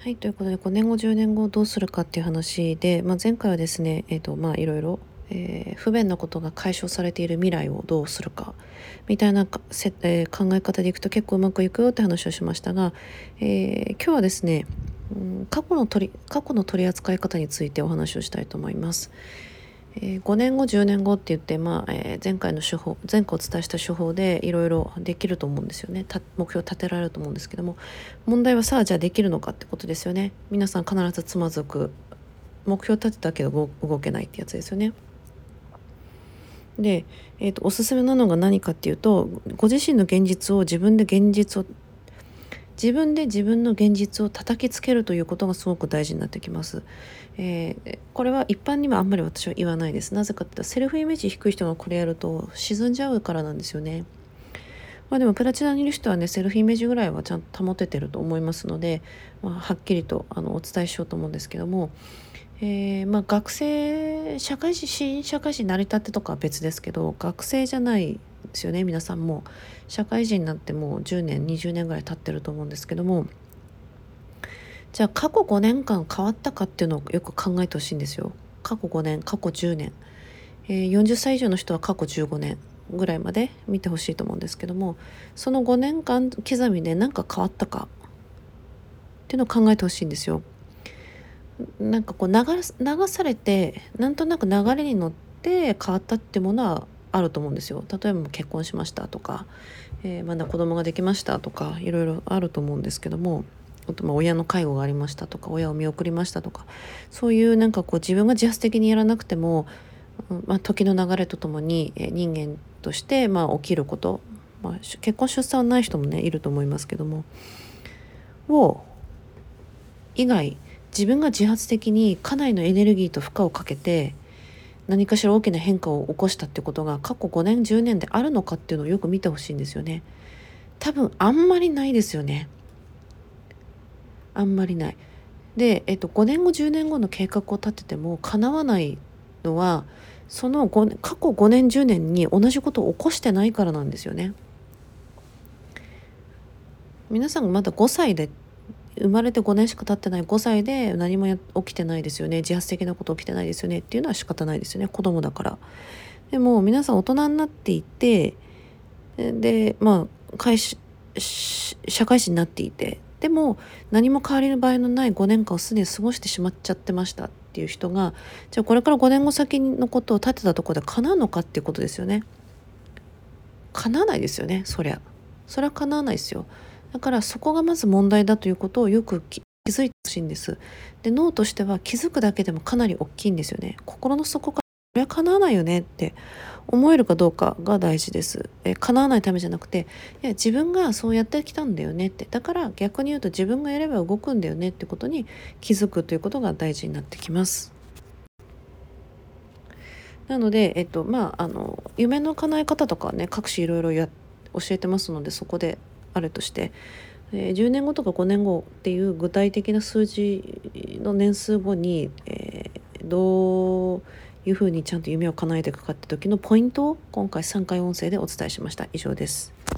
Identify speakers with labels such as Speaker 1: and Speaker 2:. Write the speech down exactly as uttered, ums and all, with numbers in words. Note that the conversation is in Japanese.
Speaker 1: はい、ということでごねんごじゅうねんごどうするかっていう話で、まあ、前回はですね、えーとまあ、いろいろ、えー不便なことが解消されている未来をどうするかみたいなかせ、えー考え方でいくと結構うまくいくよって話をしましたが、えー今日はですね、うん、過去の取り過去の取り扱い方についてお話をしたいと思います。えーごねんごじゅうねんごって言って、まあえー前回の手法前回お伝えした手法でいろいろできると思うんですよね。た目標立てられると思うんですけども、問題はさあじゃあできるのかってことですよね。皆さん必ずつまずく、目標立てたけど動動けないってやつですよね。で、えーと、おすすめなのが何かっていうと、ご自身の現実を自分で現実を自分で自分の現実を叩きつけるということがすごく大事になってきます。えーこれは一般にはあんまり私は言わないです。なぜかって言ったらセルフイメージ低い人がこれやると沈んじゃうからなんですよね。まあでもプラチナにいる人はね、セルフイメージぐらいはちゃんと保ててると思いますので、まあ、はっきりとあのお伝えしようと思うんですけども、えーまあ、学生社会人新社会人成り立ってとかは別ですけど、学生じゃないですよね。皆さんも社会人になってもうじゅうねんにじゅうねんぐらい経ってると思うんですけども、じゃあ過去ごねんかん変わったかっていうのをよく考えてほしいんですよ。過去ごねん過去じゅうねん、えー、よんじゅっさい以上の人は過去じゅうごねんぐらいまで見てほしいと思うんですけども、そのごねんかん刻みで何か変わったかっていうのを考えてほしいんですよ。なんかこう流流されてなんとなく流れに乗って変わったっていうものはあると思うんですよ。例えば結婚しましたとか、えー、まだ子供ができましたとかいろいろあると思うんですけども、あとまあ親の介護がありましたとか親を見送りましたとか、そういうなんかこう自分が自発的にやらなくても、うんまあ、時の流れとともに、えー人間としてまあ起きること、まあ、結婚出産はない人もねいると思いますけどもを以外、自分が自発的にかなりのエネルギーと負荷をかけて何かしら大きな変化を起こしたってことが過去ごねんじゅうねんであるのかっていうのをよく見てほしいんですよね。多分あんまりないですよね。あんまりない。で、えっと、ごねんごじゅうねんごの計画を立てても叶わないのは、そのご過去ごねんじゅうねんに同じことを起こしてないからなんですよね。皆さんがまだごさいで生まれてごねんしか経ってないごさいで何もや起きてないですよね、自発的なこと起きてないですよねっていうのは仕方ないですよね、子供だから。でも皆さん大人になっていて、でまあ会社社会人になっていて、でも何も変わりの場合のないごねんかんをすでに過ごしてしまっちゃってましたっていう人が、じゃあこれからごねんご先のことを立てたところで叶うのかっていうことですよね。叶わないですよね、そりゃ。それは叶わないですよ。だからそこがまず問題だということをよく気気づいてほしいんです。で、脳としては気づくだけでもかなり大きいんですよね。心の底からこれは叶わないよねって思えるかどうかが大事です。え、叶わないためじゃなくて、いや自分がそうやってきたんだよねって。だから逆に言うと自分がやれば動くんだよねってことに気づくということが大事になってきます。なので、えっと、まあ、あの、夢の叶え方とかね、各種いろいろや、教えてますので、そこであるとして、えーじゅうねんごとかごねんごっていう具体的な数字の年数後に、えーどういうふうにちゃんと夢を叶えていくかって時のポイントを今回さんかい音声でお伝えしました。以上です。